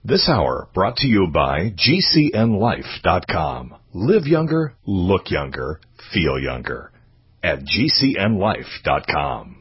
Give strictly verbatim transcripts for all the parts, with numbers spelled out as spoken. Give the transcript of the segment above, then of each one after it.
This hour brought to you by G C N life dot com. Live younger, look younger, feel younger at G C N life dot com.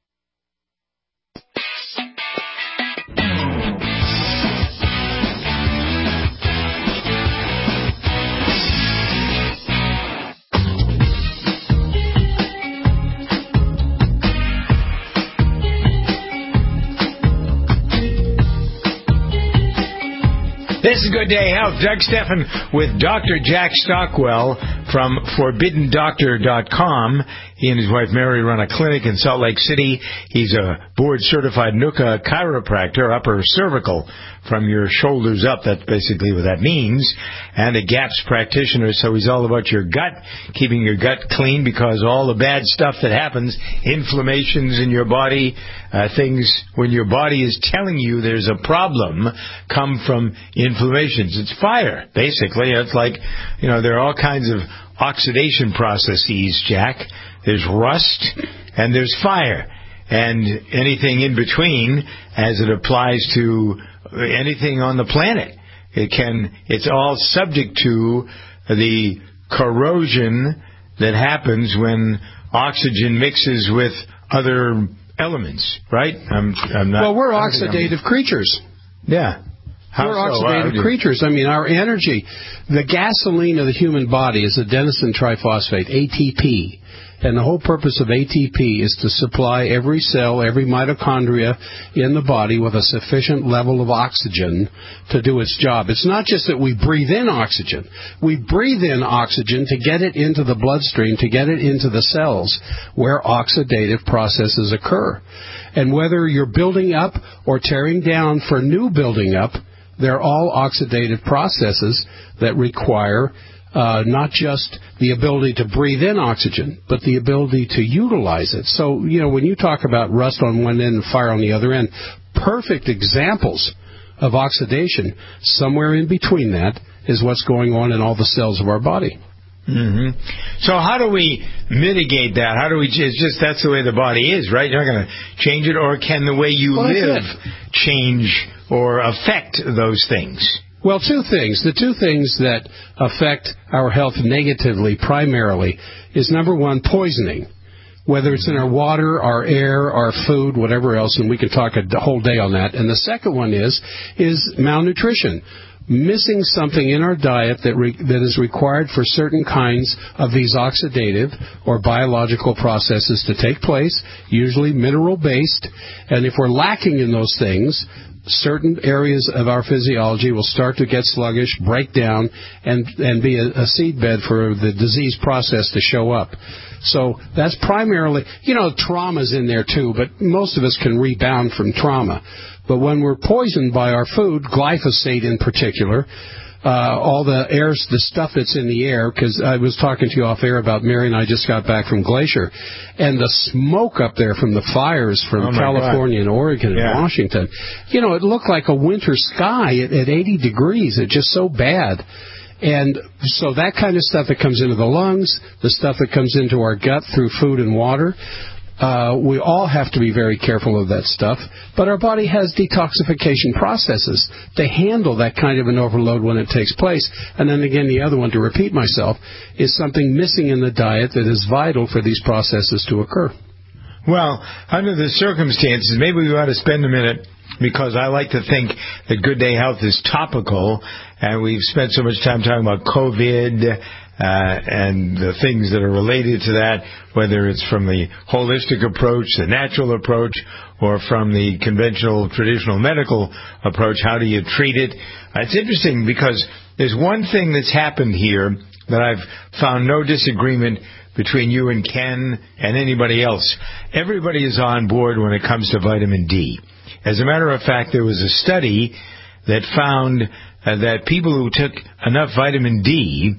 This is Good Day Health. Doug Stephan with Doctor Jack Stockwell from forbidden doctor dot com. He and his wife Mary run a clinic in Salt Lake City. He's a board-certified N U C A chiropractor, upper cervical, from your shoulders up. That's basically what that means. And a GAPS practitioner, so he's all about your gut, keeping your gut clean, because all the bad stuff that happens, inflammations in your body, uh, things when your body is telling you there's a problem, come from inflammations. It's fire, basically. It's like, you know, there are all kinds of oxidation processes, Jack. There's rust and there's fire. And anything in between, as it applies to anything on the planet. It can, it's all subject to the corrosion that happens when oxygen mixes with other elements, right? I'm, I'm not, well, we're oxidative creatures. Yeah. How We're so? oxidative Wow. creatures. I mean, our energy, the gasoline of the human body is adenosine triphosphate, A T P. And the whole purpose of A T P is to supply every cell, every mitochondria in the body with a sufficient level of oxygen to do its job. It's not just that we breathe in oxygen. We breathe in oxygen to get it into the bloodstream, to get it into the cells where oxidative processes occur. And whether you're building up or tearing down for new building up, they're all oxidative processes that require Uh, not just the ability to breathe in oxygen, but the ability to utilize it. So, you know, when you talk about rust on one end and fire on the other end, perfect examples of oxidation, somewhere in between that is what's going on in all the cells of our body. Mm-hmm. So how do we mitigate that? How do we, it's just that's the way the body is, right? You're not going to change it, or can the way you well, live change or affect those things? Well, two things. The two things that affect our health negatively primarily is, number one, poisoning, whether it's in our water, our air, our food, whatever else, and we could talk a whole day on that. And the second one is is malnutrition, missing something in our diet that re- that is required for certain kinds of these oxidative or biological processes to take place, usually mineral-based. And if we're lacking in those things, certain areas of our physiology will start to get sluggish, break down, and, and be a, a seedbed for the disease process to show up. So that's primarily, you know, trauma's in there too, but most of us can rebound from trauma. But when we're poisoned by our food, glyphosate in particular, Uh, all the air, the stuff that's in the air, because I was talking to you off air about Mary and I just got back from Glacier, and the smoke up there from the fires from oh California God. and Oregon and yeah. Washington, you know, it looked like a winter sky at, at eighty degrees. It's just so bad. And so that kind of stuff that comes into the lungs, the stuff that comes into our gut through food and water, Uh, we all have to be very careful of that stuff, but our body has detoxification processes to handle that kind of an overload when it takes place. And then again, the other one, to repeat myself, is something missing in the diet that is vital for these processes to occur. Well, under the circumstances, maybe we ought to spend a minute, because I like to think that Good Day Health is topical, and we've spent so much time talking about COVID uh, and the things that are related to that, whether it's from the holistic approach, the natural approach, or from the conventional, traditional medical approach. How do you treat it? Uh, it's interesting because there's one thing that's happened here that I've found no disagreement between you and Ken and anybody else. Everybody is on board when it comes to vitamin D. As a matter of fact, there was a study that found uh, that people who took enough vitamin D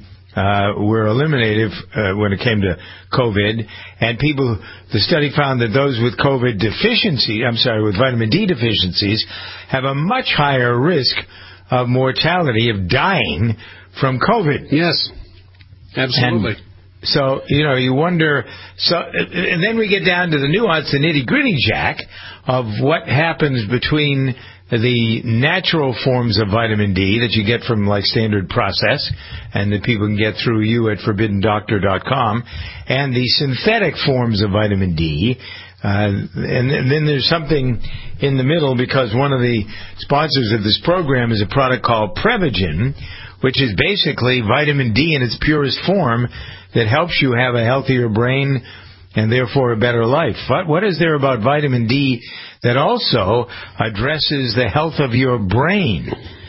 uh, were eliminated uh, when it came to COVID, and people, the study found that those with COVID deficiency, I'm sorry, with vitamin D deficiencies, have a much higher risk of mortality, of dying from COVID. Yes, absolutely. And so, you know, you wonder, so, and then we get down to the nuance, the nitty-gritty, Jack, of what happens between the natural forms of vitamin D that you get from like standard process and that people can get through you at forbidden doctor dot com, and the synthetic forms of vitamin D. Uh, and, and then there's something in the middle, because one of the sponsors of this program is a product called Prevagen, which is basically vitamin D in its purest form that helps you have a healthier brain and therefore a better life. What, what is there about vitamin D that also addresses the health of your brain?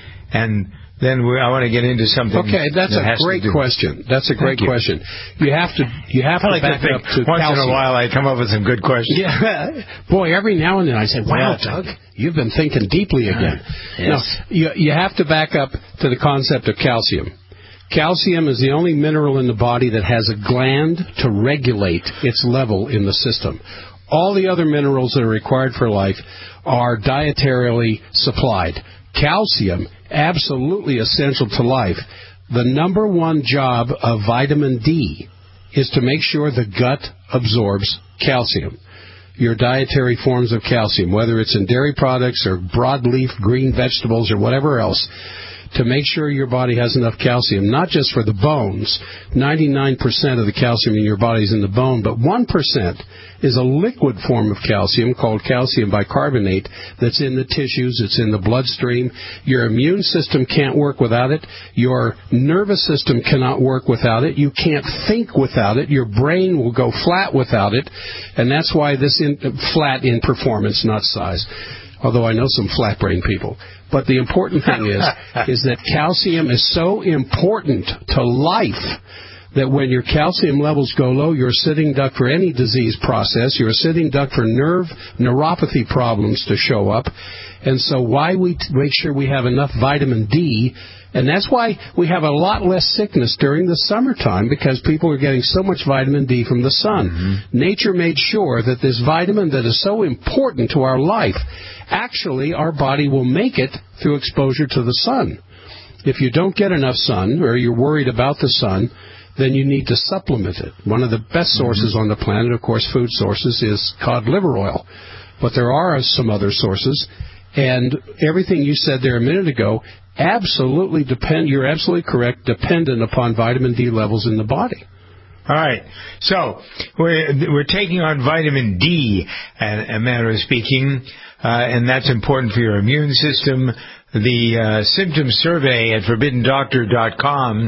And then we, I want to get into something. Okay, that's that a great question. That's a great Thank you. question. You have to you have I like to back to think up to once calcium. in a while I come up with some good questions. Yeah, boy, every now and then I say, "Wow, Doug, you've been thinking deeply again." Yes. No, you you have to back up to the concept of calcium. Calcium is the only mineral in the body that has a gland to regulate its level in the system. All the other minerals that are required for life are dietarily supplied. Calcium, absolutely essential to life. The number one job of vitamin D is to make sure the gut absorbs calcium. Your dietary forms of calcium, whether it's in dairy products or broadleaf green vegetables or whatever else, to make sure your body has enough calcium, not just for the bones. ninety-nine percent of the calcium in your body is in the bone, but one percent is a liquid form of calcium called calcium bicarbonate that's in the tissues, it's in the bloodstream. Your immune system can't work without it. Your nervous system cannot work without it. You can't think without it. Your brain will go flat without it. And that's why this in, flat in performance, not size. Although I know some flat-brain people. But the important thing is, is that calcium is so important to life that when your calcium levels go low, you're a sitting duck for any disease process. You're a sitting duck for nerve neuropathy problems to show up. And so why we t- make sure we have enough vitamin D, and that's why we have a lot less sickness during the summertime, because people are getting so much vitamin D from the sun. Mm-hmm. Nature made sure that this vitamin that is so important to our life, actually our body will make it through exposure to the sun. If you don't get enough sun, or you're worried about the sun, then you need to supplement it. One of the best sources mm-hmm. on the planet, of course, food sources, is cod liver oil. But there are some other sources. And everything you said there a minute ago, absolutely depend. You're absolutely correct, dependent upon vitamin D levels in the body. All right. So we're, we're taking on vitamin D, a matter of speaking, uh, and that's important for your immune system. The uh, symptom survey at forbidden doctor dot com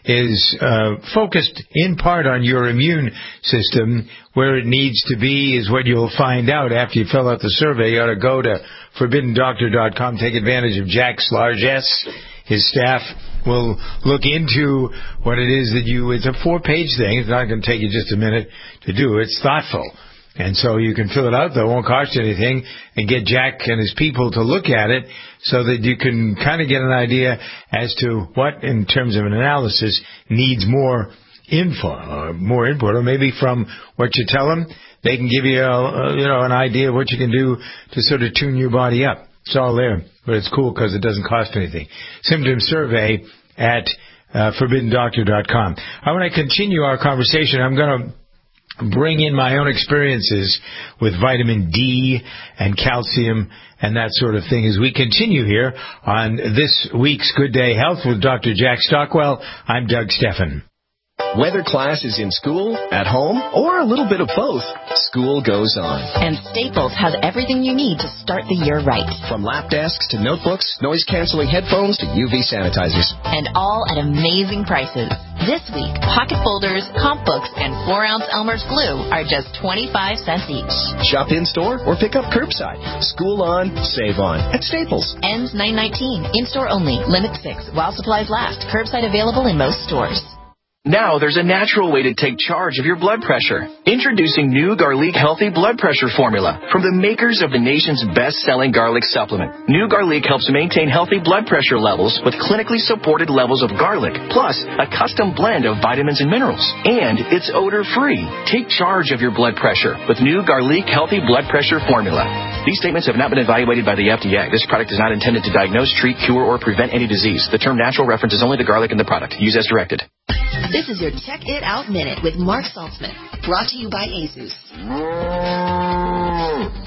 is uh, focused in part on your immune system. Where it needs to be is what you'll find out after you fill out the survey. You ought to go to forbidden doctor dot com, take advantage of Jack's largesse. His staff will look into what it is that you, it's a four-page thing. It's not going to take you just a minute to do. It's thoughtful. And so you can fill it out, though. It won't cost you anything, and get Jack and his people to look at it so that you can kind of get an idea as to what, in terms of an analysis, needs more info, or more input, or maybe from what you tell them, they can give you, a, you know, an idea of what you can do to sort of tune your body up. It's all there, but it's cool because it doesn't cost anything. Symptom survey at uh, forbidden doctor dot com. I want to continue our conversation. I'm going to bring in my own experiences with vitamin D and calcium and that sort of thing as we continue here on this week's Good Day Health with Doctor Jack Stockwell. I'm Doug Steffen. Whether class is in school, at home, or a little bit of both, school goes on. And Staples has everything you need to start the year right. From lap desks to notebooks, noise-canceling headphones to U V sanitizers. And all at amazing prices. This week, pocket folders, comp books, and four ounce Elmer's glue are just twenty-five cents each. Shop in-store or pick up curbside. School on, save on at Staples. Ends nine nineteen. In-store only. Limit six. While supplies last. Curbside available in most stores. Now there's a natural way to take charge of your blood pressure. Introducing new Garlic Healthy Blood Pressure Formula from the makers of the nation's best-selling garlic supplement. New Garlic helps maintain healthy blood pressure levels with clinically supported levels of garlic, plus a custom blend of vitamins and minerals. And it's odor-free. Take charge of your blood pressure with new Garlic Healthy Blood Pressure Formula. These statements have not been evaluated by the F D A. This product is not intended to diagnose, treat, cure, or prevent any disease. The term natural references only the garlic in the product. Use as directed. This is your Check It Out Minute with Mark Saltzman, brought to you by Asus.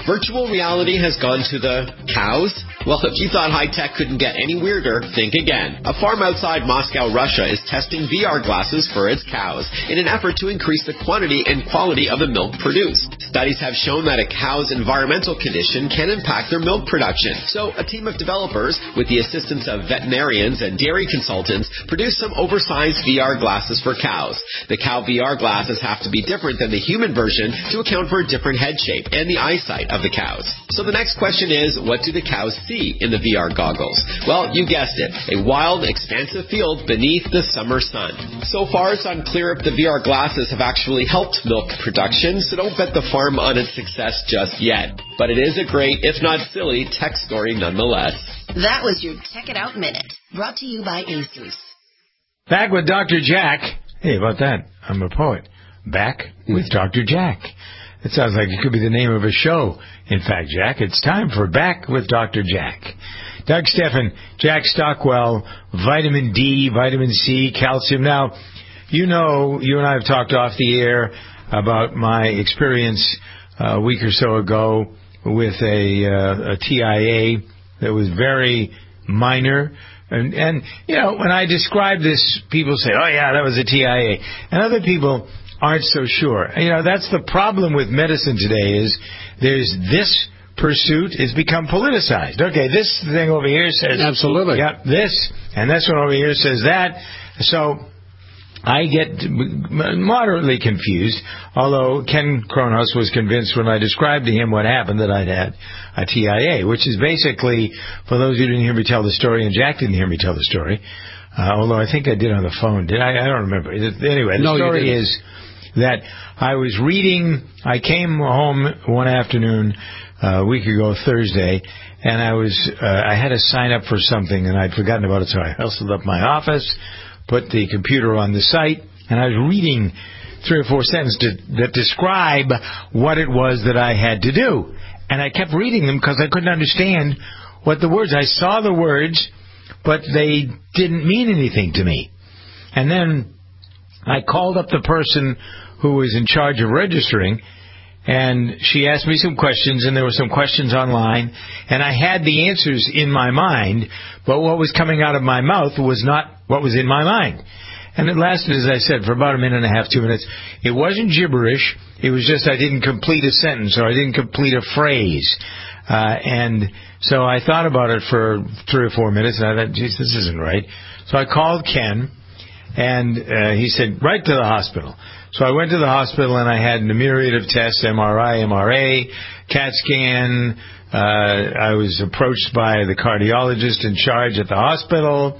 Virtual reality has gone to the cows? Well, if you thought high-tech couldn't get any weirder, think again. A farm outside Moscow, Russia is testing V R glasses for its cows in an effort to increase the quantity and quality of the milk produced. Studies have shown that a cow's environmental condition can impact their milk production. So a team of developers, with the assistance of veterinarians and dairy consultants, produced some oversized V R glasses for cows. The cow V R glasses have to be different than the human version to account for a different head shape and the eyesight of the cows. So the next question is, what do the cows see in the V R goggles? Well, you guessed it, a wild, expansive field beneath the summer sun. So far, it's unclear if the V R glasses have actually helped milk production, so don't bet the farm on its success just yet. But it is a great, if not silly, tech story nonetheless. That was your Check It Out Minute, brought to you by ASUS. Back with Doctor Jack. Hey, about that, I'm a poet. Back with Doctor Jack. It sounds like it could be the name of a show. In fact, Jack, it's time for Back with Doctor Jack. Doug Steffen, Jack Stockwell, vitamin D, vitamin C, calcium. Now, you know, you and I have talked off the air about my experience a week or so ago with a, uh, a T I A that was very minor. And, and, you know, when I describe this, people say, oh, yeah, that was a T I A. And other people aren't so sure. You know, that's the problem with medicine today is there's this pursuit has become politicized. Okay, this thing over here says... Absolutely. Yeah, this, and this one over here says that. So I get moderately confused, although Ken Kronos was convinced when I described to him what happened that I'd had a T I A, which is basically, for those who didn't hear me tell the story, and Jack didn't hear me tell the story, uh, although I think I did on the phone. Did I? I don't remember. Anyway, the no, story is that I was reading, I came home one afternoon uh, a week ago, Thursday, and I was, uh, I had to sign up for something, and I'd forgotten about it, so I hustled up my office, put the computer on the site, and I was reading three or four sentences to, that describe what it was that I had to do. And I kept reading them because I couldn't understand what the words, I saw the words, but they didn't mean anything to me. And then I called up the person who was in charge of registering, and she asked me some questions, and there were some questions online, and I had the answers in my mind, but what was coming out of my mouth was not what was in my mind. And it lasted, as I said, for about a minute and a half, two minutes. It wasn't gibberish. It was just I didn't complete a sentence or I didn't complete a phrase. Uh, and so I thought about it for three or four minutes, and I thought, geez, this isn't right. So I called Ken, and uh, he said, right to the hospital. So I went to the hospital, and I had a myriad of tests, M R I, M R A, CAT scan. Uh, I was approached by the cardiologist in charge at the hospital,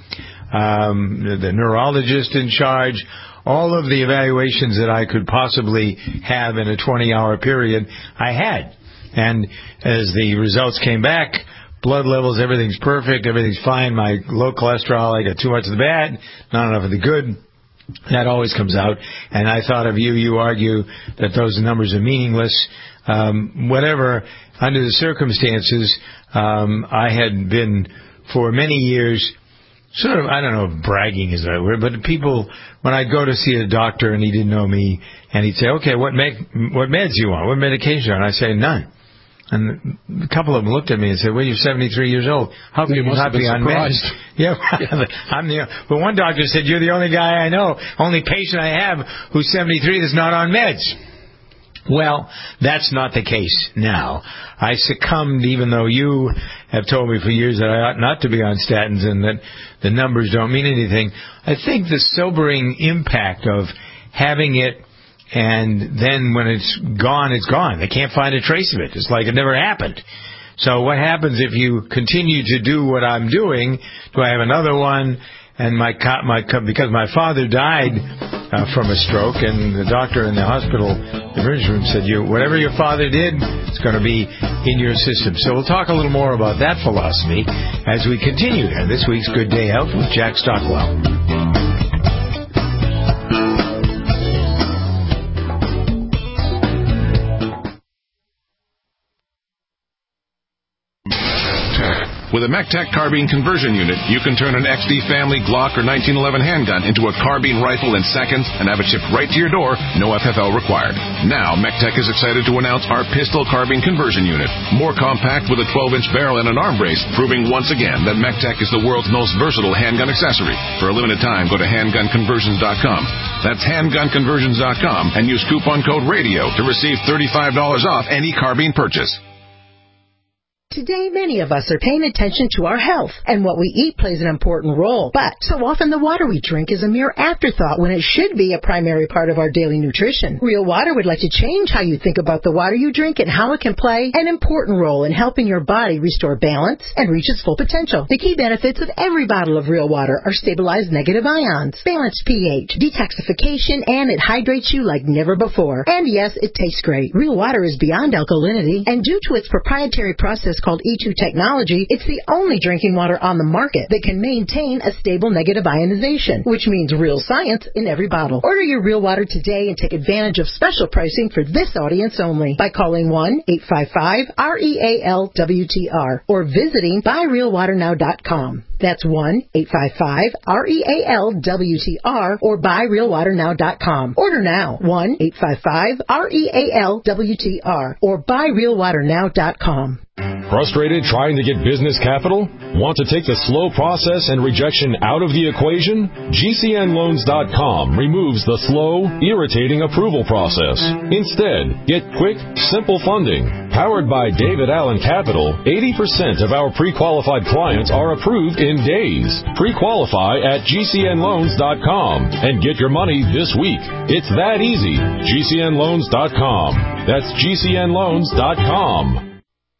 um, the, the neurologist in charge, all of the evaluations that I could possibly have in a twenty-hour period, I had. And as the results came back, blood levels, everything's perfect, everything's fine. My low cholesterol, I got too much of the bad, not enough of the good. That always comes out. And I thought of you, you argue that those numbers are meaningless. Um, whatever, under the circumstances, um, I had been for many years sort of, I don't know if bragging is that word, but people, when I'd go to see a doctor and he didn't know me, and he'd say, okay, what, med- what meds do you want? What medication? And I'd say, none. And a couple of them looked at me and said, well, you're seventy-three years old. How can you, you not be on meds? Yeah, I'm the, but one doctor said, you're the only guy I know, only patient I have who's seventy-three that's not on meds. Well, that's not the case now. I succumbed, even though you have told me for years that I ought not to be on statins and that the numbers don't mean anything. I think the sobering impact of having it, and then when it's gone, it's gone. They can't find a trace of it. It's like it never happened. So what happens if you continue to do what I'm doing? Do I have another one? And my, my because my father died uh, from a stroke, and the doctor in the hospital, the emergency room, said, "You whatever your father did, it's going to be in your system." So we'll talk a little more about that philosophy as we continue here. This week's Good Day Health with Jack Stockwell. With a MECTEC carbine conversion unit, you can turn an X D family Glock or nineteen eleven handgun into a carbine rifle in seconds and have it shipped right to your door, no F F L required. Now, MECTEC is excited to announce our pistol carbine conversion unit. More compact with a twelve-inch barrel and an arm brace, proving once again that MECTEC is the world's most versatile handgun accessory. For a limited time, go to handgun conversions dot com. That's handgun conversions dot com and use coupon code RADIO to receive thirty-five dollars off any carbine purchase. Today, many of us are paying attention to our health, and what we eat plays an important role. But so often the water we drink is a mere afterthought when it should be a primary part of our daily nutrition. Real Water would like to change how you think about the water you drink and how it can play an important role in helping your body restore balance and reach its full potential. The key benefits of every bottle of Real Water are stabilized negative ions, balanced pH, detoxification, and it hydrates you like never before. And yes, it tastes great. Real Water is beyond alkalinity, and due to its proprietary process called E two technology, it's the only drinking water on the market that can maintain a stable negative ionization, which means real science in every bottle. Order your Real Water today and take advantage of special pricing for this audience only by calling one eight five five R E A L W T R or visiting buy real water now dot com. That's one eight five five R E A L W T R or buy real water now dot com. Order now, one eight five five R E A L W T R or buy real water now dot com. Frustrated trying to get business capital? Want to take the slow process and rejection out of the equation? G C N loans dot com removes the slow, irritating approval process. Instead, get quick, simple funding. Powered by David Allen Capital, eighty percent of our pre-qualified clients are approved in days. Pre-qualify at G C N loans dot com and get your money this week. It's that easy. G C N loans dot com. That's G C N loans dot com.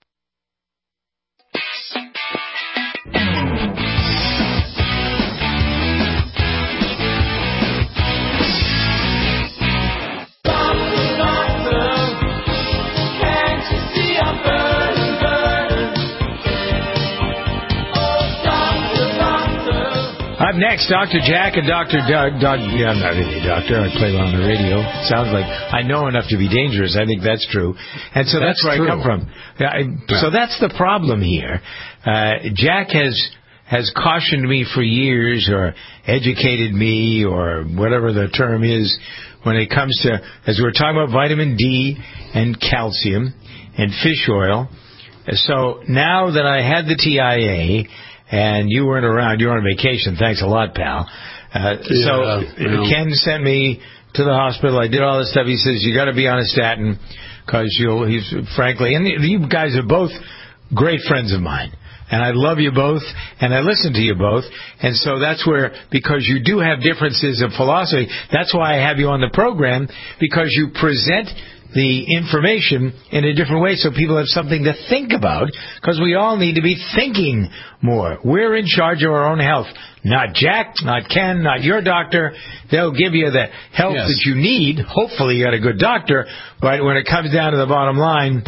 Up next, Doctor Jack and Doctor Doug. Doug yeah, I'm not really a doctor. I play on the radio. Sounds like I know enough to be dangerous. I think that's true. And so that's, that's where true. I come from. Yeah, I, yeah. So that's the problem here. Uh, Jack has has cautioned me for years, or educated me, or whatever the term is, when it comes to, as we were talking about vitamin D and calcium and fish oil. So now that I had the T I A, and you weren't around, you were on vacation. Thanks a lot, pal. Uh, yeah, so yeah. Ken sent me to the hospital. I did all this stuff. He says, you got to be on a statin, because you'll, he's, frankly, and you guys are both great friends of mine. And I love you both, and I listen to you both. And so that's where, because you do have differences of philosophy, that's why I have you on the program, because you present the information in a different way so people have something to think about, because we all need to be thinking more. We're in charge of our own health. Not Jack, not Ken, not your doctor. They'll give you the help yes. that you need. Hopefully you got a good doctor, but when it comes down to the bottom line,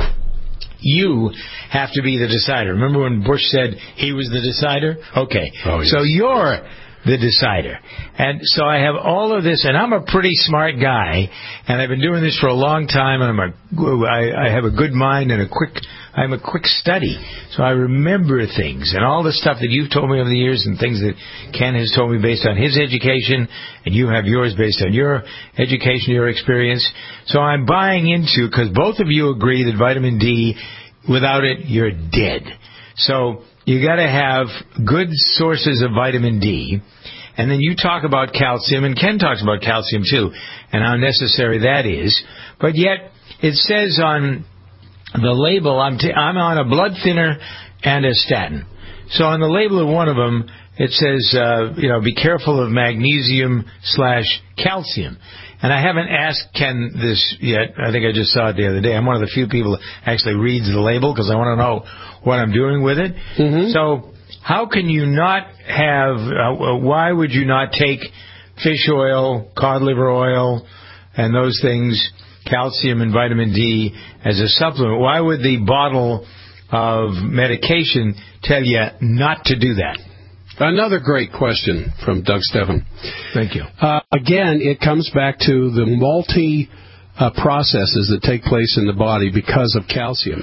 you have to be the decider. Remember when Bush said he was the decider? Okay. Oh, yes. So you're the decider. And so I have all of this, and I'm a pretty smart guy, and I've been doing this for a long time, and I'm a, I, I have a good mind and a quick, I'm a quick study. So I remember things, and all the stuff that you've told me over the years, and things that Ken has told me based on his education, and you have yours based on your education, your experience. So I'm buying into, because both of you agree that vitamin D, without it, you're dead. So you got to have good sources of vitamin D, and then you talk about calcium, and Ken talks about calcium too, and how necessary that is. But yet it says on the label, I'm t- I'm on a blood thinner and a statin. So on the label of one of them, it says, uh, you know, be careful of magnesium slash calcium. And I haven't asked Ken this yet. I think I just saw it the other day. I'm one of the few people that actually reads the label, because I want to know what I'm doing with it. Mm-hmm. So how can you not have, uh, why would you not take fish oil, cod liver oil, and those things, calcium and vitamin D, as a supplement? Why would the bottle of medication tell you not to do that? Another great question from Doug Steffen. Thank you. Uh, again, it comes back to the multi uh, processes that take place in the body because of calcium.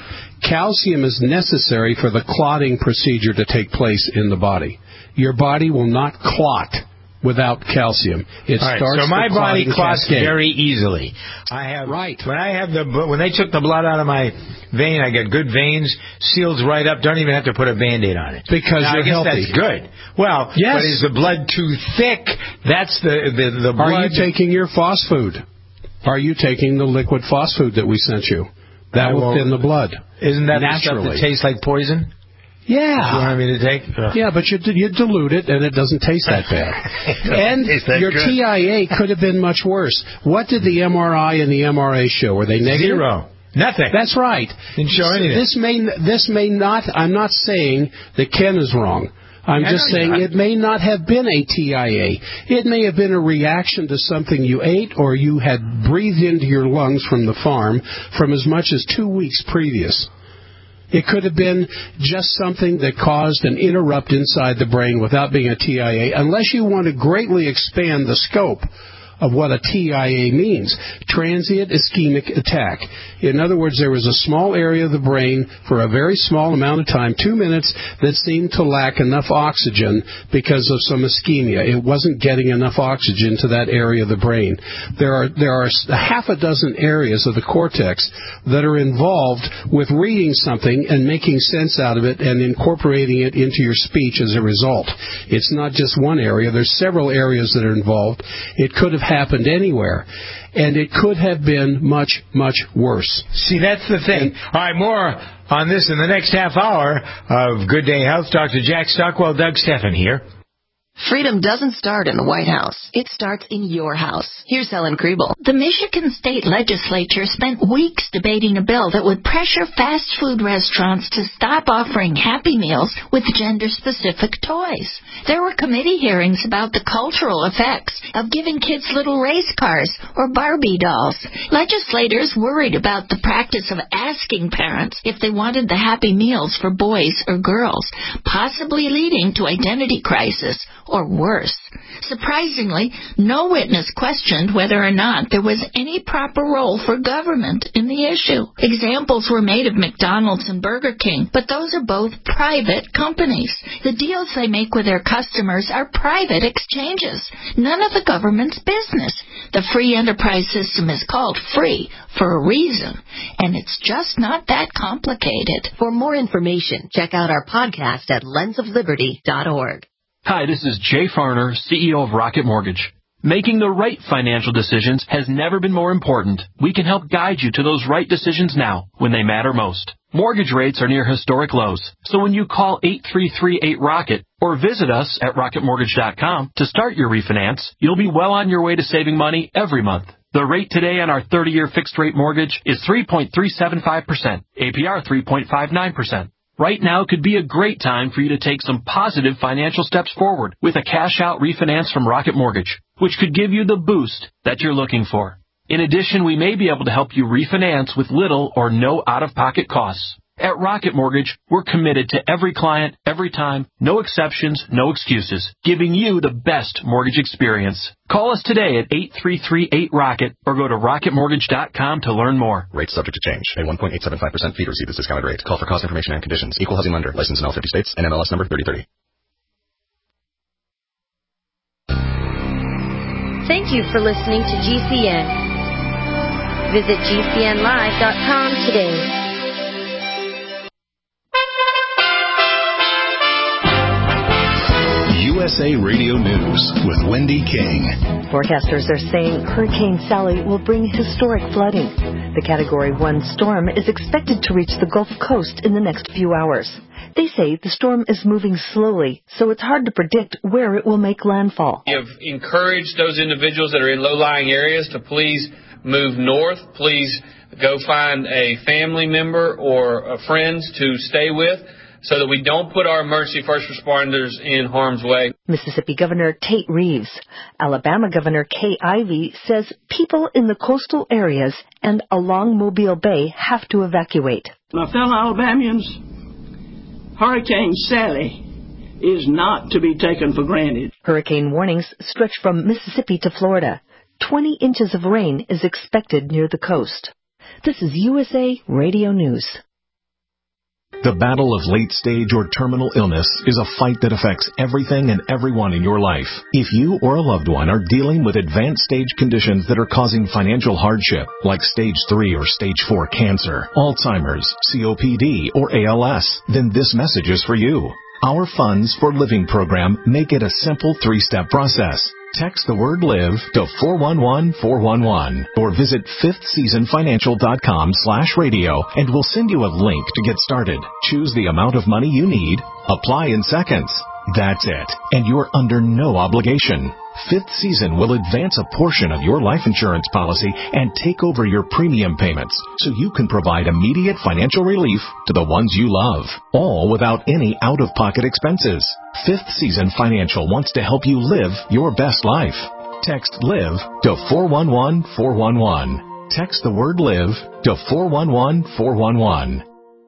Calcium is necessary for the clotting procedure to take place in the body. Your body will not clot without calcium. It All right, starts so my the body clotting clots cascade. very easily. I have right. When I have the when they took the blood out of my vein, I get good veins, seals right up. Don't even have to put a Band-Aid on it because now, you're I guess healthy. That's good. Well, yes. But is the blood too thick? That's the the, the blood. Are you taking your phos food? Are you taking the liquid phos food that we sent you? That will thin the blood. Isn't that naturally? The stuff that tastes like poison? Yeah. You want me to take? Ugh. Yeah, but you you dilute it, and it doesn't taste that bad. and that your good. T I A could have been much worse. What did the M R I and the M R A show? Were they negative? Zero. Nothing. That's right. Didn't show anything. This may this may not. I'm not saying that Ken is wrong. I'm I just saying it may not have been a T I A. It may have been a reaction to something you ate or you had breathed into your lungs from the farm from as much as two weeks previous. It could have been just something that caused an interrupt inside the brain without being a T I A, unless you want to greatly expand the scope of what a T I A means, transient ischemic attack. In other words, there was a small area of the brain for a very small amount of time, two minutes, that seemed to lack enough oxygen because of some ischemia. It wasn't getting enough oxygen to that area of the brain. There are there are a half a dozen areas of the cortex that are involved with reading something and making sense out of it and incorporating it into your speech as a result. It's not just one area. There's several areas that are involved. It could have happened anywhere, and it could have been much, much worse. See, that's the thing. All right, more on this in the next half hour of Good Day Health. Doctor Jack Stockwell, Doug Steffen here. Freedom doesn't start in the White House. It starts in your house. Here's Helen Kriebel. The Michigan State Legislature spent weeks debating a bill that would pressure fast food restaurants to stop offering Happy Meals with gender-specific toys. There were committee hearings about the cultural effects of giving kids little race cars or Barbie dolls. Legislators worried about the practice of asking parents if they wanted the Happy Meals for boys or girls, possibly leading to identity crisis or worse. Surprisingly, no witness questioned whether or not there was any proper role for government in the issue. Examples were made of McDonald's and Burger King, but those are both private companies. The deals they make with their customers are private exchanges, none of the government's business. The free enterprise system is called free for a reason, and it's just not that complicated. For more information, check out our podcast at lens of liberty dot org. Hi, this is Jay Farner, C E O of Rocket Mortgage. Making the right financial decisions has never been more important. We can help guide you to those right decisions now, when they matter most. Mortgage rates are near historic lows, so when you call eight three three eight ROCKET or visit us at rocket mortgage dot com to start your refinance, you'll be well on your way to saving money every month. The rate today on our thirty-year fixed-rate mortgage is three point three seven five percent, A P R three point five nine percent. Right now could be a great time for you to take some positive financial steps forward with a cash-out refinance from Rocket Mortgage, which could give you the boost that you're looking for. In addition, we may be able to help you refinance with little or no out-of-pocket costs. At Rocket Mortgage, we're committed to every client, every time, no exceptions, no excuses, giving you the best mortgage experience. Call us today at eight three three eight ROCKET or go to rocket mortgage dot com to learn more. Rates subject to change. A one point eight seven five percent fee to receive this discounted rate. Call for cost information and conditions. Equal housing lender. Licensed in all fifty states and M L S number thirty thirty. Thank you for listening to G C N. Visit G C N live dot com today. U S A Radio News with Wendy King. Forecasters are saying Hurricane Sally will bring historic flooding. The Category one storm is expected to reach the Gulf Coast in the next few hours. They say the storm is moving slowly, so it's hard to predict where it will make landfall. We have encouraged those individuals that are in low-lying areas to please move north. Please go find a family member or a friend to stay with, so that we don't put our emergency first responders in harm's way. Mississippi Governor Tate Reeves. Alabama Governor Kay Ivey says people in the coastal areas and along Mobile Bay have to evacuate. My fellow Alabamians, Hurricane Sally is not to be taken for granted. Hurricane warnings stretch from Mississippi to Florida. twenty inches of rain is expected near the coast. This is U S A Radio News. The battle of late-stage or terminal illness is a fight that affects everything and everyone in your life. If you or a loved one are dealing with advanced stage conditions that are causing financial hardship, like stage three or stage four cancer, Alzheimer's, C O P D, or A L S, then this message is for you. Our Funds for Living program make it a simple three-step process. Text the word LIVE to four one one four one one or visit fifth season financial dot com slash radio and we'll send you a link to get started. Choose the amount of money you need. Apply in seconds. That's it. And you're under no obligation. Fifth Season will advance a portion of your life insurance policy and take over your premium payments so you can provide immediate financial relief to the ones you love, all without any out-of-pocket expenses. Fifth Season Financial wants to help you live your best life. Text LIVE to four one one four one one. Text the word LIVE to four one one four one one.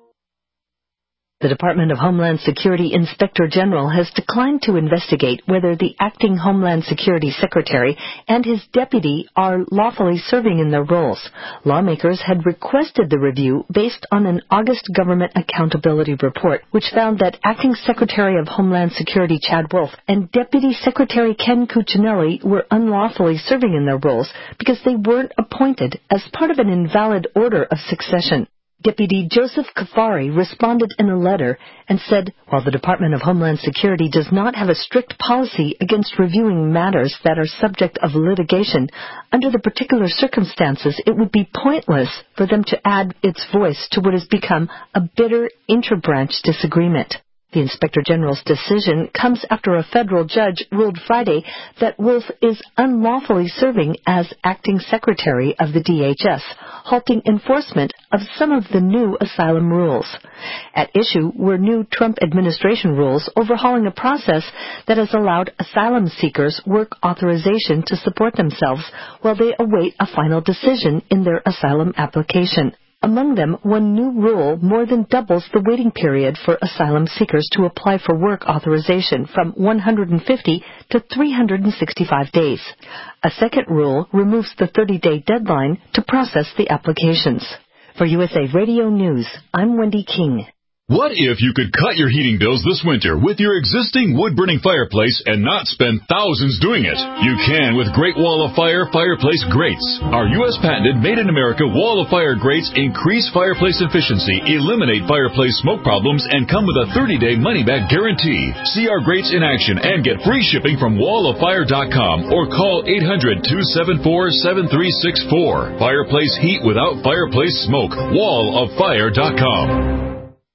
The Department of Homeland Security Inspector General has declined to investigate whether the acting Homeland Security Secretary and his deputy are lawfully serving in their roles. Lawmakers had requested the review based on an August Government Accountability Report, which found that Acting Secretary of Homeland Security Chad Wolf and Deputy Secretary Ken Cuccinelli were unlawfully serving in their roles because they weren't appointed as part of an invalid order of succession. Deputy Joseph Kafari responded in a letter and said, while the Department of Homeland Security does not have a strict policy against reviewing matters that are subject of litigation, under the particular circumstances it would be pointless for them to add its voice to what has become a bitter interbranch disagreement. The Inspector General's decision comes after a federal judge ruled Friday that Wolf is unlawfully serving as acting secretary of the D H S, halting enforcement of some of the new asylum rules. At issue were new Trump administration rules overhauling a process that has allowed asylum seekers work authorization to support themselves while they await a final decision in their asylum application. Among them, one new rule more than doubles the waiting period for asylum seekers to apply for work authorization from one hundred fifty to three hundred sixty-five days. A second rule removes the thirty-day deadline to process the applications. For U S A Radio News, I'm Wendy King. What if you could cut your heating bills this winter with your existing wood-burning fireplace and not spend thousands doing it? You can with Great Wall of Fire Fireplace Grates. Our U S patented made-in-America Wall of Fire grates increase fireplace efficiency, eliminate fireplace smoke problems, and come with a thirty-day money-back guarantee. See our grates in action and get free shipping from wall of fire dot com or call eight hundred, two seven four, seven three six four. Fireplace heat without fireplace smoke. wall of fire dot com.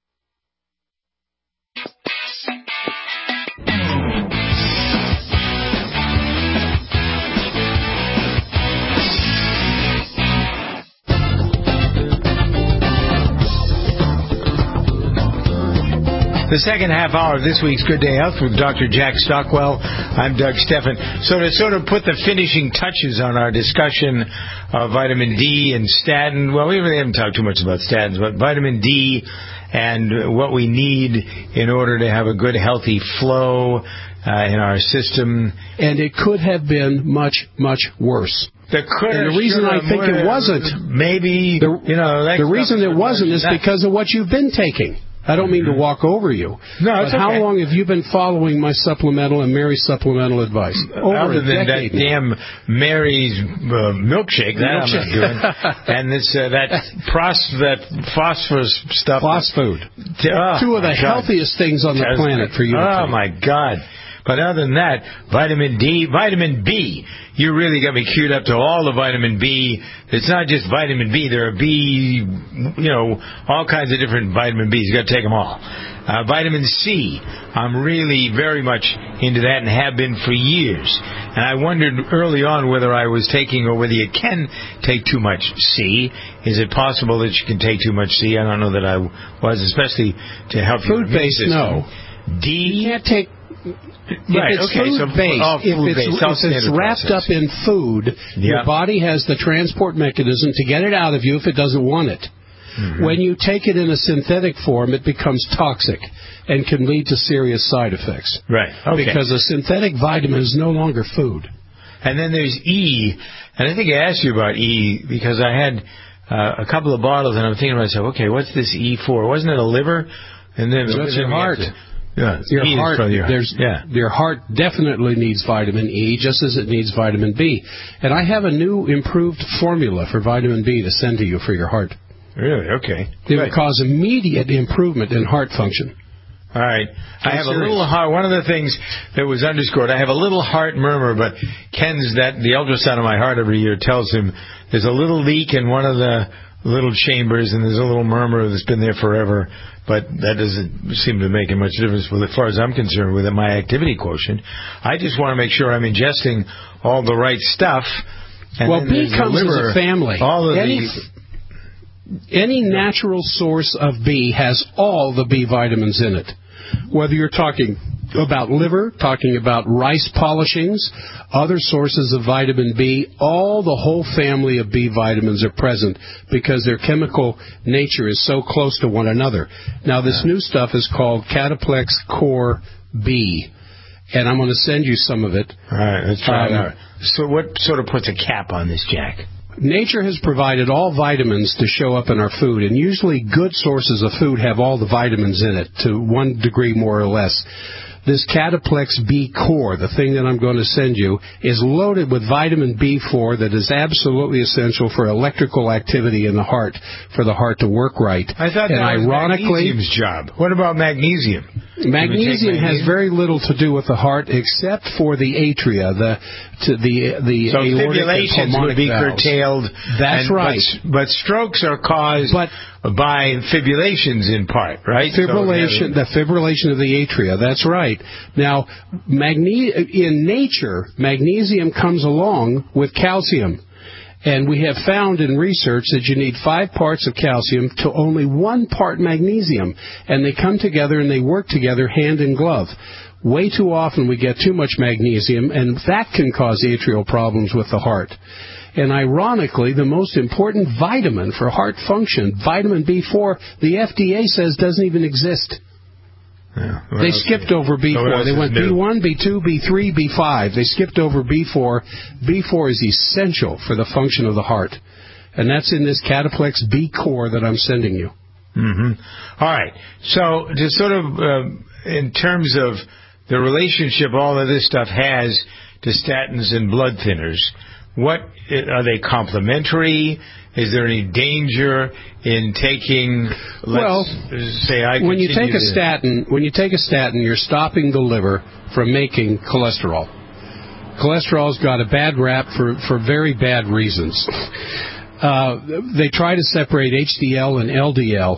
The second half hour of this week's Good Day Health with Doctor Jack Stockwell. I'm Doug Steffen. So to sort of put the finishing touches on our discussion of vitamin D and statin, well, we really haven't talked too much about statins, but vitamin D and what we need in order to have a good, healthy flow uh, in our system. And it could have been much, much worse. The, and the reason I think it wasn't, maybe, the, you know, the reason it wasn't is because of what you've been taking. I don't mean to walk over you. No, it's but how okay. long have you been following my supplemental and Mary's supplemental advice? Over Other than that now. damn Mary's uh, milkshake, that milkshake. I'm not doing. And this uh, that pros that phosphorus stuff. Phos food. Oh, Two of the God. healthiest things on the That's planet good. for you to Oh, take. my God. But other than that, vitamin D, vitamin B, you really got me queued up to all the vitamin B. It's not just vitamin B. There are B, you know, all kinds of different vitamin Bs. You got to take them all. Uh, vitamin C, I'm really very much into that and have been for years. And I wondered early on whether I was taking or whether you can take too much C. Is it possible that you can take too much C? I don't know that I was, especially to help your immune Food-based, system. no. D? You can't take... If right, it's okay, so food-based, oh, if food it's, based, if it's wrapped up in food, yeah. your body has the transport mechanism to get it out of you if it doesn't want it. Mm-hmm. When you take it in a synthetic form, it becomes toxic and can lead to serious side effects. Right, okay. Because a synthetic vitamin is no longer food. And then there's E, and I think I asked you about E because I had uh, a couple of bottles, and I'm thinking to myself, okay, what's this E for? Wasn't it a liver? And then so that's your heart. To, yeah, your e heart. Your, there's, yeah. Your heart definitely needs vitamin E, just as it needs vitamin B. And I have a new improved formula for vitamin B to send to you for your heart. Really? Okay. It will cause immediate improvement in heart function. All right. I have a little heart. One of the things that was underscored, I have a little heart murmur, but Ken's, that the ultrasound of my heart every year tells him there's a little leak in one of the little chambers, and there's a little murmur that's been there forever, but that doesn't seem to make much difference with, as far as I'm concerned, with my activity quotient. I just want to make sure I'm ingesting all the right stuff. And well, B comes liver, as a family. All of any, these. Any natural source of B has all the B vitamins in it. Whether you're talking about liver, talking about rice polishings, other sources of vitamin B, all the whole family of B vitamins are present because their chemical nature is so close to one another. Now, this new stuff is called Cataplex Core B, and I'm going to send you some of it. All right, let's try um, it out. So what sort of puts a cap on this, Jack? Nature has provided all vitamins to show up in our food, and usually good sources of food have all the vitamins in it to one degree more or less. This Cataplex B Core, the thing that I'm going to send you, is loaded with vitamin B four that is absolutely essential for electrical activity in the heart, for the heart to work right. I thought that and was ironically, magnesium's job. What about magnesium? Magnesium has very little to do with the heart except for the atria, the to the the so aortic fibrillations and pulmonic would be valves. curtailed. That's and, right. But, but strokes are caused but, by fibrillations in part, right? Fibrillation, so, the fibrillation of the atria. That's right. Now, magne- in nature, magnesium comes along with calcium. And we have found in research that you need five parts of calcium to only one part magnesium. And they come together and they work together hand in glove. Way too often we get too much magnesium, and that can cause atrial problems with the heart. And ironically, the most important vitamin for heart function, vitamin B four, the F D A says doesn't even exist. Yeah, they skipped over B four. So they went new? B one, B two, B three, B five. They skipped over B four. B four is essential for the function of the heart. And that's in this Cataplex B Core that I'm sending you. Mm-hmm. All right. So just sort of uh, in terms of the relationship all of this stuff has to statins and blood thinners, what are they complementary? Is there any danger in taking, let's well, say I when you take a to... statin, when you take a statin, you're stopping the liver from making cholesterol. Cholesterol's got a bad rap for, for very bad reasons. Uh, they try to separate H D L and L D L,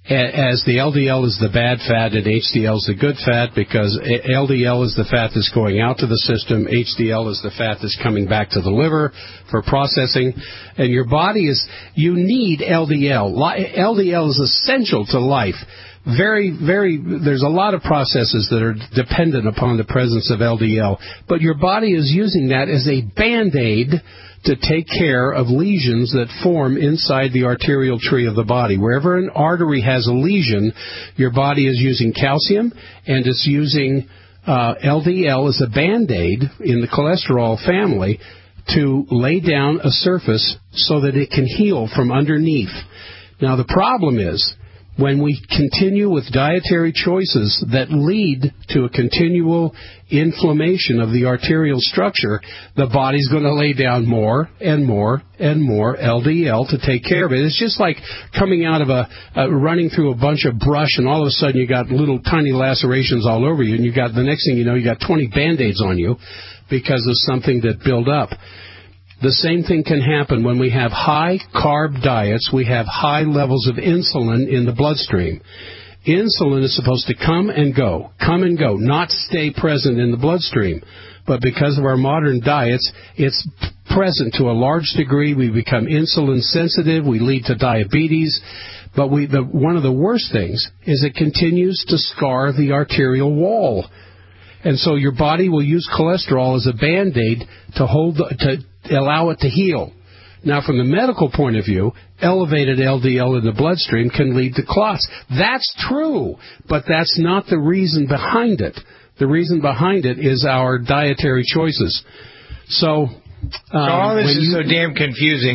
as the L D L is the bad fat and H D L is the good fat, because L D L is the fat that's going out to the system, H D L is the fat that's coming back to the liver for processing, and your body is, you need L D L. L D L is essential to life. Very, very, there's a lot of processes that are dependent upon the presence of L D L, but your body is using that as a Band-Aid to take care of lesions that form inside the arterial tree of the body. Wherever an artery has a lesion, your body is using calcium, and it's using uh, L D L as a Band-Aid in the cholesterol family to lay down a surface so that it can heal from underneath. Now, the problem is, when we continue with dietary choices that lead to a continual inflammation of the arterial structure, the body's going to lay down more and more and more L D L to take care of it. It's just like coming out of a, uh, running through a bunch of brush, and all of a sudden you got little tiny lacerations all over you, and you got, the next thing you know, you got twenty Band-Aids on you because of something that built up. The same thing can happen when we have high-carb diets. We have high levels of insulin in the bloodstream. Insulin is supposed to come and go, come and go, not stay present in the bloodstream. But because of our modern diets, it's present to a large degree. We become insulin sensitive. We lead to diabetes. But we, the, one of the worst things is it continues to scar the arterial wall. And so your body will use cholesterol as a Band-Aid to hold, to allow it to heal. Now, from the medical point of view, elevated L D L in the bloodstream can lead to clots. That's true, but that's not the reason behind it. The reason behind it is our dietary choices. So, um, so all this is you, so damn confusing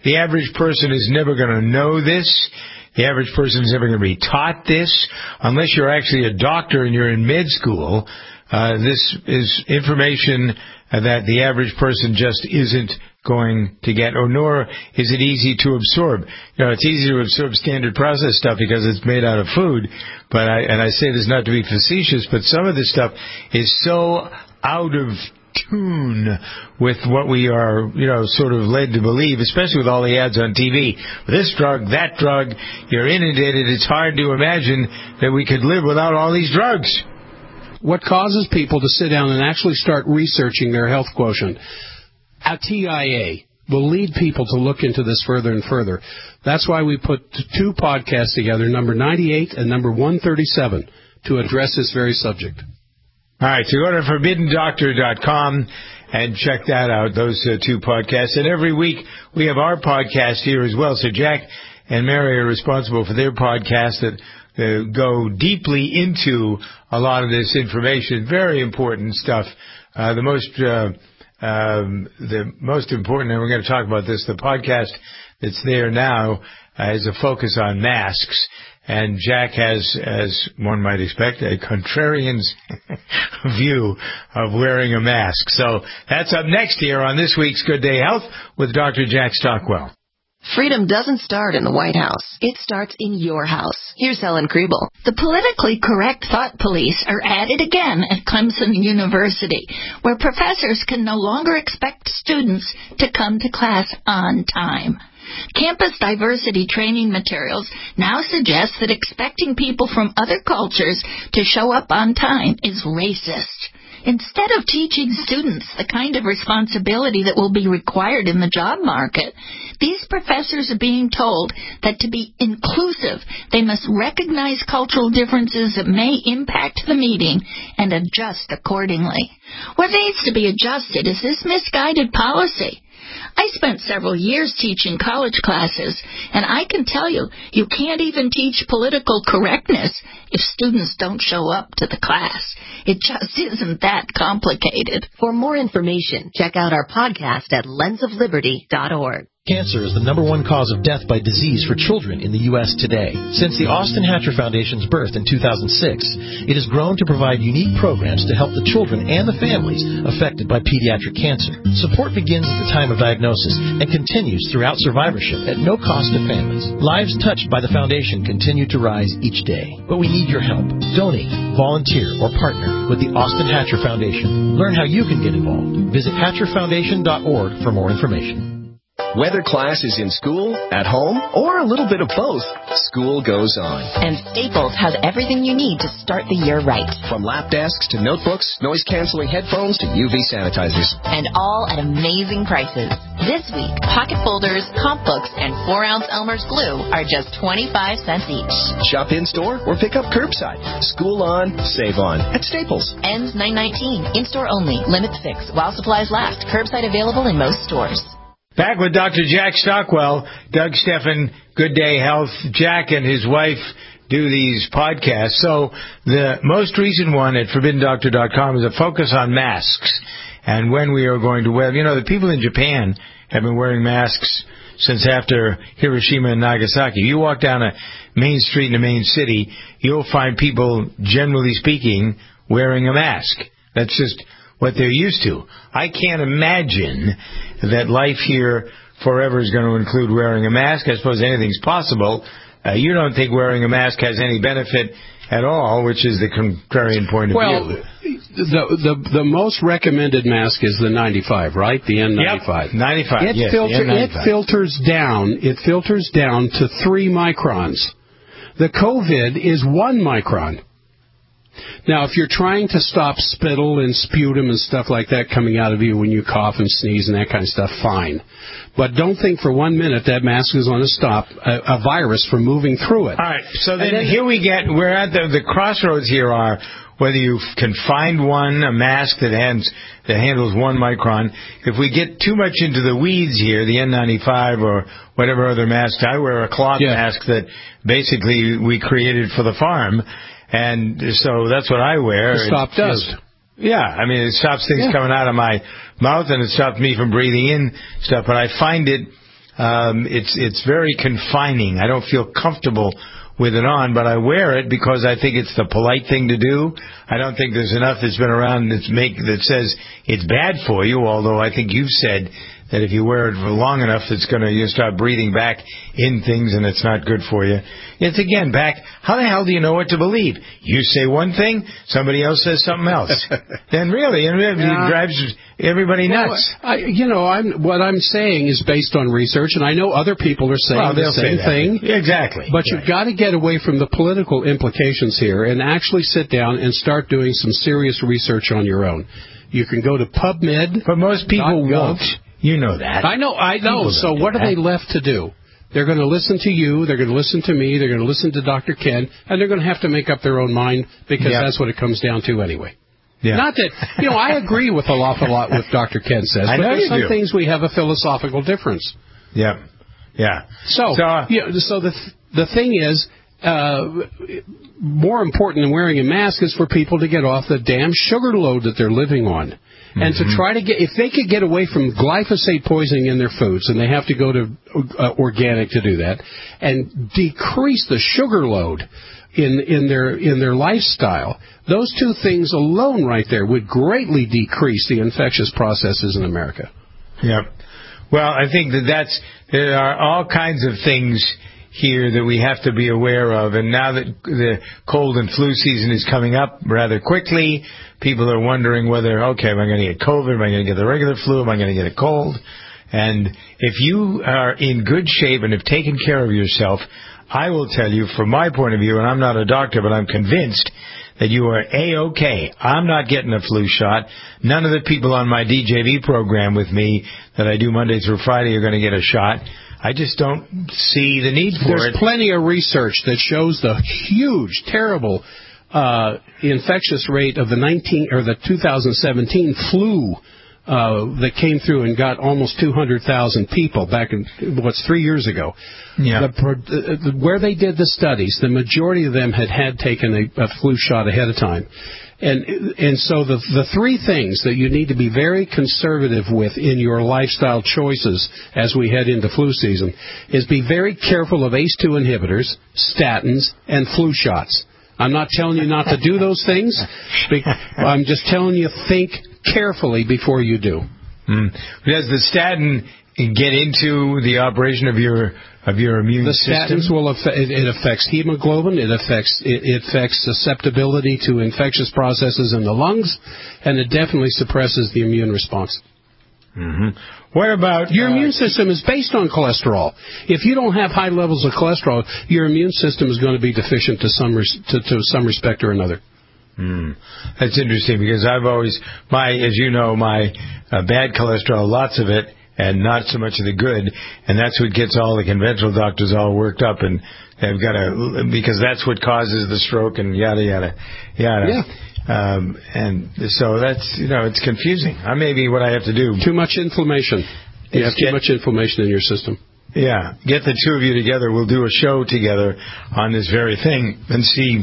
The average person is never going to know this. The average person is never going to be taught this unless you're actually a doctor and you're in med school. Uh, this is information that the average person just isn't going to get, or nor is it easy to absorb. You know, it's easy to absorb standard process stuff because it's made out of food. But I, and I say this not to be facetious, but some of this stuff is so out of tune with what we are, you know, sort of led to believe, especially with all the ads on T V. This drug, that drug, you're inundated. It's hard to imagine that we could live without all these drugs. What causes people to sit down and actually start researching their health quotient? A T I A will lead people to look into this further and further. That's why we put two podcasts together, number ninety-eight and number one thirty-seven, to address this very subject. All right, so go to forbidden doctor dot com and check that out, those uh, two podcasts. And every week we have our podcast here as well. So Jack and Mary are responsible for their podcast that uh, go deeply into a lot of this information. Very important stuff. Uh, the most uh, um, the most important, and we're going to talk about this, the podcast that's there now uh, is a focus on masks. And Jack has, as one might expect, a contrarian's view of wearing a mask. So that's up next here on this week's Good Day Health with Doctor Jack Stockwell. Freedom doesn't start in the White House. It starts in your house. Here's Helen Kriebel. The politically correct thought police are at it again at Clemson University, where professors can no longer expect students to come to class on time. Campus diversity training materials now suggest that expecting people from other cultures to show up on time is racist. Instead of teaching students the kind of responsibility that will be required in the job market, these professors are being told that to be inclusive, they must recognize cultural differences that may impact the meeting and adjust accordingly. What needs to be adjusted is this misguided policy. I spent several years teaching college classes, and I can tell you, you can't even teach political correctness if students don't show up to the class. It just isn't that complicated. For more information, check out our podcast at lens of liberty dot org. Cancer is the number one cause of death by disease for children in the U S today. Since the Austin Hatcher Foundation's birth in two thousand six, it has grown to provide unique programs to help the children and the families affected by pediatric cancer. Support begins at the time of diagnosis and continues throughout survivorship at no cost to families. Lives touched by the foundation continue to rise each day. But we need your help. Donate, volunteer, or partner with the Austin Hatcher Foundation. Learn how you can get involved. Visit hatcher foundation dot org for more information. Whether class is in school, at home, or a little bit of both, school goes on. And Staples has everything you need to start the year right. From lap desks to notebooks, noise-canceling headphones to U V sanitizers. And all at amazing prices. This week, pocket folders, comp books, and four ounce Elmer's glue are just twenty-five cents each. Shop in-store or pick up curbside. School on, save on at Staples. Ends nine nineteen. In-store only. Limits fixed. While supplies last. Curbside available in most stores. Back with Doctor Jack Stockwell, Doug Steffen, Good Day Health. Jack and his wife do these podcasts. So the most recent one at forbidden doctor dot com is a focus on masks and when we are going to wear. You know, the people in Japan have been wearing masks since after Hiroshima and Nagasaki. If you walk down a main street in a main city, you'll find people, generally speaking, wearing a mask. That's just what they're used to. I can't imagine that life here forever is going to include wearing a mask. I suppose anything's possible. Uh, you don't think wearing a mask has any benefit at all, which is the contrarian point of well, view. Well, the, the the most recommended mask is the ninety-five, right? The N ninety-five. Yep, ninety-five, it yes, filter, the N ninety-five. It filters down. It filters down to three microns. The COVID is one micron. Now, if you're trying to stop spittle and sputum and stuff like that coming out of you when you cough and sneeze and that kind of stuff, fine. But don't think for one minute that mask is going to stop a, a virus from moving through it. All right, so then, then here we get, we're at the, the crossroads here are whether you can find one, a mask that, hands, that handles one micron. If we get too much into the weeds here, the N ninety-five or whatever other mask, I wear a cloth yeah. mask that basically we created for the farm. And so that's what I wear. To stop dust. Yeah, I mean, it stops things yeah. coming out of my mouth, and it stops me from breathing in stuff. But I find it Um, it's it's very confining. I don't feel comfortable with it on, but I wear it because I think it's the polite thing to do. I don't think there's enough that's been around that's make that says it's bad for you, although I think you've said that if you wear it for long enough, it's going to, you start breathing back in things and it's not good for you. It's again back, how the hell do you know what to believe? You say one thing, somebody else says something else. Then really, it Yeah. drives everybody nuts. Well, I, you know, I'm, what I'm saying is based on research, and I know other people are saying Well, the they'll same say that. thing. Exactly. But you've got to get away from the political implications here and actually sit down and start doing some serious research on your own. You can go to PubMed. But most people won't. You know that. I know, I know. People So don't do what are that. they left to do? They're going to listen to you, they're going to listen to me, they're going to listen to Doctor Ken, and they're going to have to make up their own mind because Yeah. that's what it comes down to anyway. Yeah. Not that, you know, I agree with an awful lot with Doctor Ken says, I but know there's you some do. things we have a philosophical difference. Yeah. Yeah. So, So, uh, yeah, so the th- the thing is, uh, more important than wearing a mask is for people to get off the damn sugar load that they're living on. And Mm-hmm. to try to get, if they could get away from glyphosate poisoning in their foods, and they have to go to uh, organic to do that, and decrease the sugar load in in their in their lifestyle, those two things alone right there would greatly decrease the infectious processes in America. Yeah. Well, I think that that's, there are all kinds of things here that we have to be aware of. And now that the cold and flu season is coming up rather quickly, people are wondering whether, okay, am I going to get COVID? Am I going to get the regular flu? Am I going to get a cold? And if you are in good shape and have taken care of yourself, I will tell you from my point of view, and I'm not a doctor, but I'm convinced that you are A-OK. I'm not getting a flu shot. None of the people on my D J V program with me that I do Monday through Friday are going to get a shot. I just don't see the need for There's it. plenty of research that shows the huge, terrible uh, infectious rate of the nineteen or the two thousand seventeen flu uh, that came through and got almost two hundred thousand people back in what's three years ago. Yeah. The, uh, where they did the studies, the majority of them had had taken a, a flu shot ahead of time. And and so the the three things that you need to be very conservative with in your lifestyle choices as we head into flu season is be very careful of A C E two inhibitors, statins, and flu shots. I'm not telling you not to do those things. I'm just telling you think carefully before you do. Mm. Does the statin get into the operation of your of your immune the system? statins will affect, it, it affects hemoglobin, it affects it, it affects susceptibility to infectious processes in the lungs, and it definitely suppresses the immune response. Mm-hmm. What about your uh, immune system is based on cholesterol. If you don't have high levels of cholesterol, your immune system is going to be deficient to some res, to, to some respect or another. Mm. That's interesting because I've always my as you know my uh, bad cholesterol, lots of it, and not so much of the good, and that's what gets all the conventional doctors all worked up, and they've got to, because that's what causes the stroke and yada yada yada. Yeah. Um, and so that's, you know, it's confusing. I maybe what I have to do. Too much inflammation. You have too get, much inflammation in your system. Yeah. Get the two of you together. We'll do a show together on this very thing and see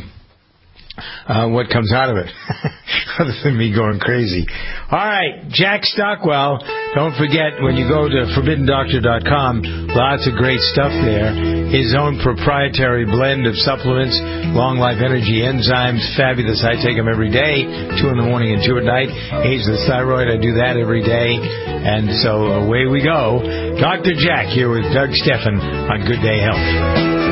Uh, what comes out of it, other than me going crazy. All right, Jack Stockwell. Don't forget, when you go to forbidden doctor dot com, lots of great stuff there. His own proprietary blend of supplements, long life energy enzymes, fabulous. I take them every day, two in the morning and two at night. Aids the thyroid, I do that every day. And so away we go. Doctor Jack here with Doug Steffen on Good Day Health.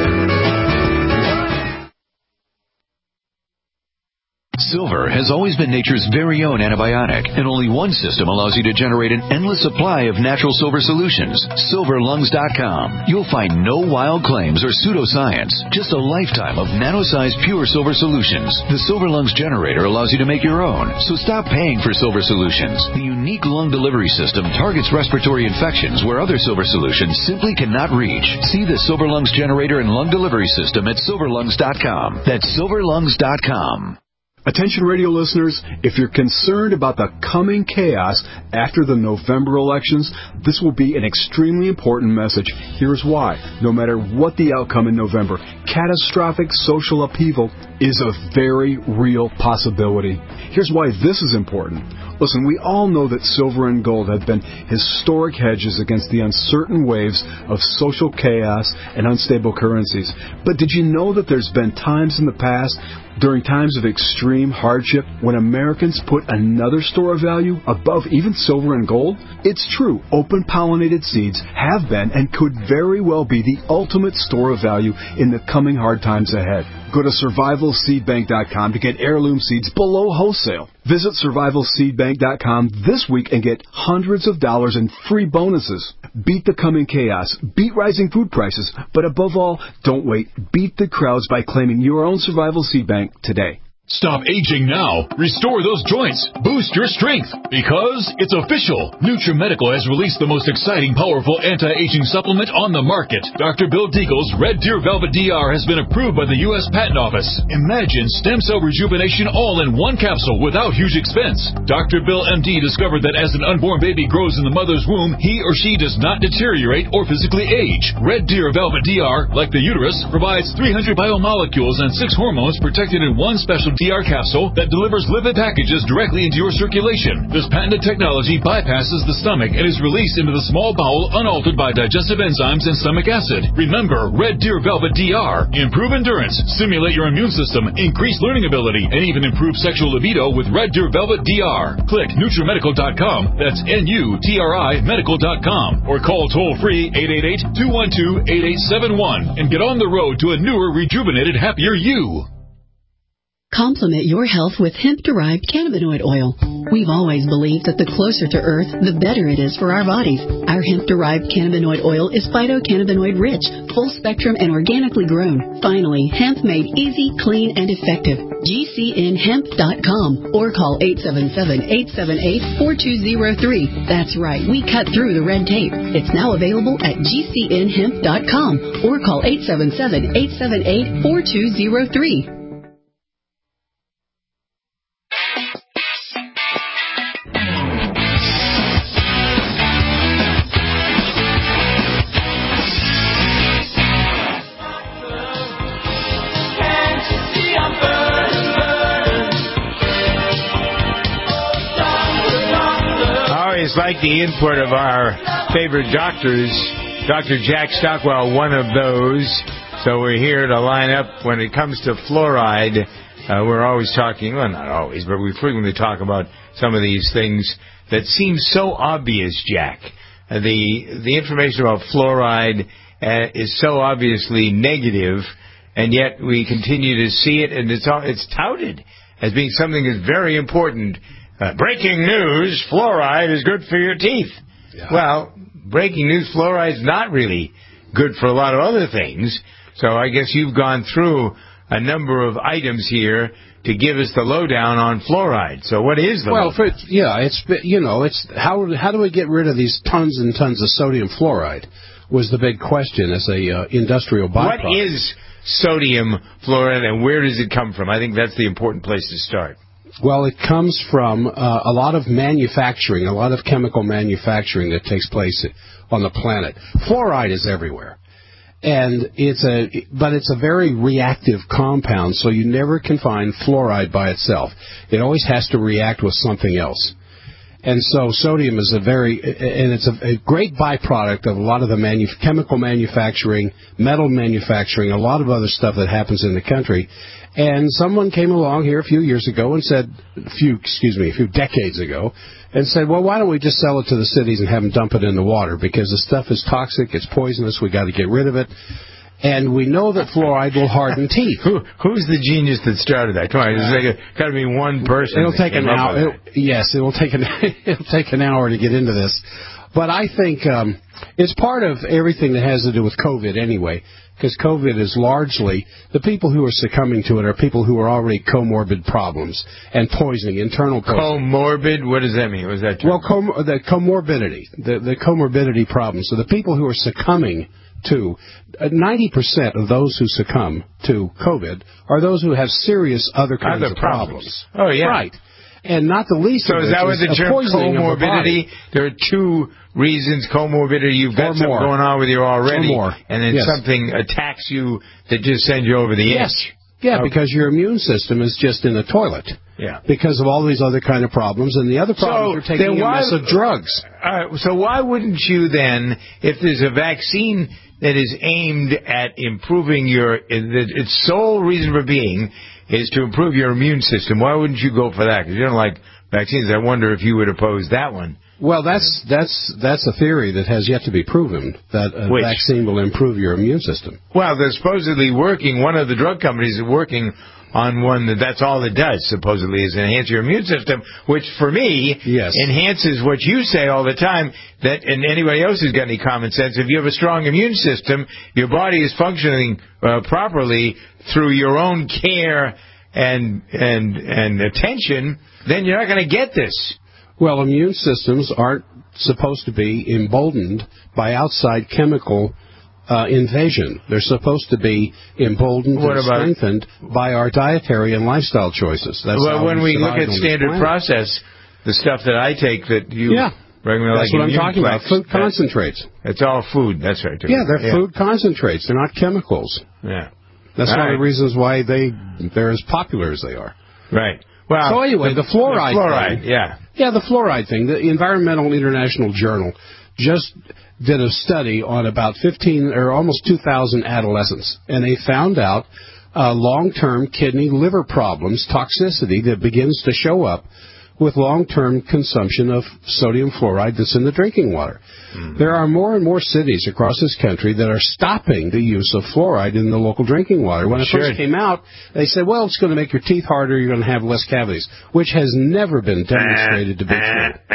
Silver has always been nature's very own antibiotic, and only one system allows you to generate an endless supply of natural silver solutions. silver lungs dot com. You'll find no wild claims or pseudoscience, just a lifetime of nano-sized pure silver solutions. The Silver Lungs generator allows you to make your own, so stop paying for silver solutions. The unique lung delivery system targets respiratory infections where other silver solutions simply cannot reach. See the Silver Lungs generator and lung delivery system at silver lungs dot com. That's silver lungs dot com. Attention radio listeners, if you're concerned about the coming chaos after the November elections, this will be an extremely important message. Here's why. No matter what the outcome in November, catastrophic social upheaval is a very real possibility. Here's why this is important. Listen, we all know that silver and gold have been historic hedges against the uncertain waves of social chaos and unstable currencies. But did you know that there's been times in the past, during times of extreme hardship, when Americans put another store of value above even silver and gold? It's true, open-pollinated seeds have been and could very well be the ultimate store of value in the coming hard times ahead. Go to survival seed bank dot com to get heirloom seeds below wholesale. Visit survival seed bank dot com this week and get hundreds of dollars in free bonuses. Beat the coming chaos. Beat rising food prices. But above all, don't wait. Beat the crowds by claiming your own Survival Seed Bank today. Stop aging now. Restore those joints. Boost your strength. Because it's official. NutriMedical has released the most exciting, powerful anti-aging supplement on the market. Doctor Bill Deagle's Red Deer Velvet D R has been approved by the U S Patent Office. Imagine stem cell rejuvenation all in one capsule without huge expense. Doctor Bill M D discovered that as an unborn baby grows in the mother's womb, he or she does not deteriorate or physically age. Red Deer Velvet D R, like the uterus, provides three hundred biomolecules and six hormones protected in one special D R capsule that delivers lipid packages directly into your circulation. This patented technology bypasses the stomach and is released into the small bowel unaltered by digestive enzymes and stomach acid. Remember, Red Deer Velvet D R. Improve endurance, stimulate your immune system, increase learning ability, and even improve sexual libido with Red Deer Velvet D R. Click NutriMedical dot com, that's N U T R I medical dot com, or call toll-free eight eight eight, two one two, eight eight seven one and get on the road to a newer, rejuvenated, happier you. Complement your health with hemp-derived cannabinoid oil. We've always believed that the closer to Earth, the better it is for our bodies. Our hemp-derived cannabinoid oil is phytocannabinoid-rich, full-spectrum, and organically grown. Finally, hemp made easy, clean, and effective. G C N hemp dot com or call eight seven seven, eight seven eight, four two zero three. That's right, we cut through the red tape. It's now available at G C N hemp dot com or call eight seven seven, eight seven eight, four two zero three. It's like the input of our favorite doctors, Doctor Jack Stockwell, one of those. So we're here to line up when it comes to fluoride. Uh, we're always talking, well, not always, but we frequently talk about some of these things that seem so obvious, Jack. Uh, the the information about fluoride uh, is so obviously negative, and yet we continue to see it, and it's it's touted as being something that's very important. Uh, breaking news, fluoride is good for your teeth. Yeah. Well, breaking news, fluoride is not really good for a lot of other things. So I guess you've gone through a number of items here to give us the lowdown on fluoride. So what is the well, lowdown? For, yeah, it's you know, it's how how do we get rid of these tons and tons of sodium fluoride was the big question as a uh, industrial byproduct. What is sodium fluoride and where does it come from? I think that's the important place to start. Well, it comes from uh, a lot of manufacturing, a lot of chemical manufacturing that takes place on the planet. Fluoride is everywhere. And it's a, but it's a very reactive compound, so you never can find fluoride by itself. It always has to react with something else. And so sodium is a very, and it's a, a great byproduct of a lot of the manu- chemical manufacturing, metal manufacturing, a lot of other stuff that happens in the country. And someone came along here a few years ago and said, a few, excuse me, a few decades ago, and said, well, why don't we just sell it to the cities and have them dump it in the water? Because the stuff is toxic, it's poisonous, we got to get rid of it. And we know that fluoride will harden teeth. Who, who's the genius that started that? Come on, there's got to be one person. It'll take an hour. It, yes, it will take an it'll take an hour to get into this. But I think um, it's part of everything that has to do with COVID anyway, because COVID is largely, the people who are succumbing to it are people who are already comorbid problems and poisoning, internal poisoning. Comorbid? What does that mean? What is that term? Well, com- the comorbidity, the, the comorbidity problems. So the people who are succumbing to, uh, ninety percent of those who succumb to COVID are those who have serious other kinds other of problems. problems. Oh, yeah. Right. And not the least so of is that what is the term comorbidity? The there are two reasons comorbidity. You've got something going on with you already, or more. and then yes. something attacks you that just sends you over the yes. edge. Yeah, okay. Because your immune system is just in the toilet. Yeah. Because of all these other kind of problems, and the other problems So are taking then a why- mess of drugs. Uh, so why wouldn't you then, if there's a vaccine that is aimed at improving your, its sole reason for being is to improve your immune system, why wouldn't you go for that? Because you don't like vaccines. I wonder if you would oppose that one. Well, that's that's that's a theory that has yet to be proven, that a Which? vaccine will improve your immune system. Well, they're supposedly working, one of the drug companies is working on one that that's all it does, supposedly, is enhance your immune system, which for me yes. enhances what you say all the time, that, and anybody else who's got any common sense, if you have a strong immune system, your body is functioning uh, properly through your own care and and and attention, then you're not going to get this. Well, immune systems aren't supposed to be emboldened by outside chemical uh, invasion. They're supposed to be emboldened What and about- strengthened by our dietary and lifestyle choices. That's well, how when we look survived at on this standard planet. process, the stuff that I take that you Yeah. regularly That's like what I'm immune talking about, plex, food that- concentrates. It's all food. That's right. Yeah, they're food concentrates. They're not chemicals. Yeah. That's All one right. of the reasons why they they're as popular as they are. Right. Well, so anyway, the, fluoride The fluoride, thing, yeah. Yeah, the fluoride thing. The Environmental International Journal just did a study on about fifteen or almost two thousand adolescents, and they found out uh, long-term kidney liver problems, toxicity that begins to show up with long-term consumption of sodium fluoride that's in the drinking water. Mm-hmm. There are more and more cities across this country that are stopping the use of fluoride in the local drinking water. When it Sure. first came out, they said, well, it's going to make your teeth harder, you're going to have less cavities, which has never been demonstrated to be true.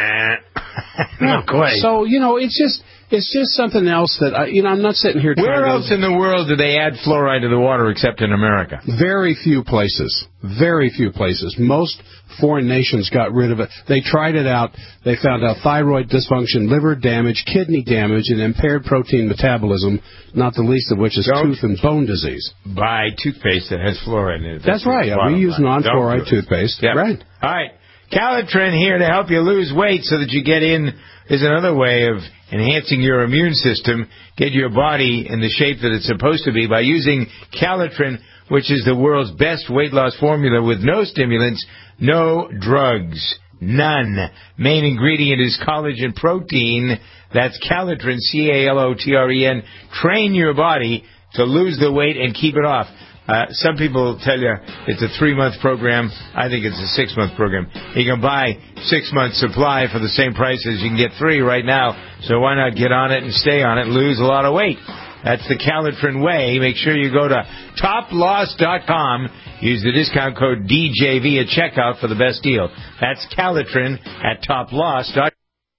Not quite. So, you know, it's just it's just something else that, I, you know, I'm not sitting here trying Where to... else in the world do they add fluoride to the water except in America? Very few places. Very few places. Most foreign nations got rid of it. They tried it out. They found out thyroid dysfunction, liver damage, kidney damage, and impaired protein metabolism, not the least of which is Don't tooth and bone disease. Buy toothpaste that has fluoride in it. That's, the right. Yeah, bottom we use line. non-fluoride Don't do it. toothpaste. Yep. Right. All right. Calitrin here to help you lose weight so that you get in is another way of enhancing your immune system, get your body in the shape that it's supposed to be by using Calitrin, which is the world's best weight loss formula with no stimulants, no drugs, none. Main ingredient is collagen protein. That's Calitrin, C A L O T R E N. Train your body to lose the weight and keep it off. Uh, some people tell you it's a three-month program. I think it's a six-month program. You can buy six months supply for the same price as you can get three right now. So why not get on it and stay on it and lose a lot of weight? That's the Calitrin way. Make sure you go to top loss dot com. Use the discount code D J V at checkout for the best deal. That's Calitrin at top loss dot com.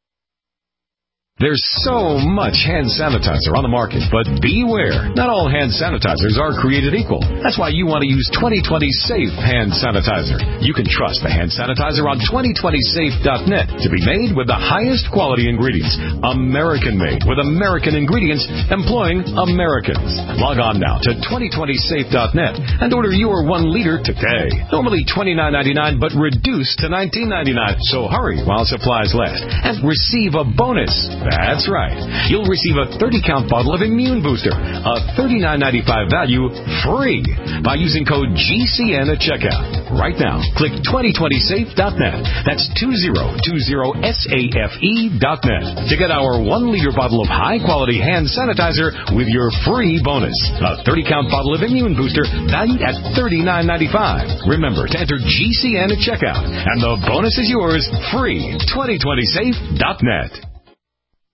There's so much hand sanitizer on the market, but beware. Not all hand sanitizers are created equal. That's why you want to use twenty twenty Safe Hand Sanitizer. You can trust the hand sanitizer on twenty twenty safe dot net to be made with the highest quality ingredients. American-made with American ingredients employing Americans. Log on now to twenty twenty safe dot net and order your one liter today. Normally twenty-nine ninety-nine, but reduced to nineteen ninety-nine. So hurry while supplies last and receive a bonus. That's right. You'll receive a thirty count bottle of Immune Booster, a thirty-nine ninety-five value, free by using code G C N at checkout. Right now, click twenty twenty safe dot net. That's two zero two zero safe dot net to get our one liter bottle of high-quality hand sanitizer with your free bonus. A thirty count bottle of Immune Booster valued at thirty-nine ninety-five. Remember to enter G C N at checkout, and the bonus is yours free. twenty twenty safe dot net.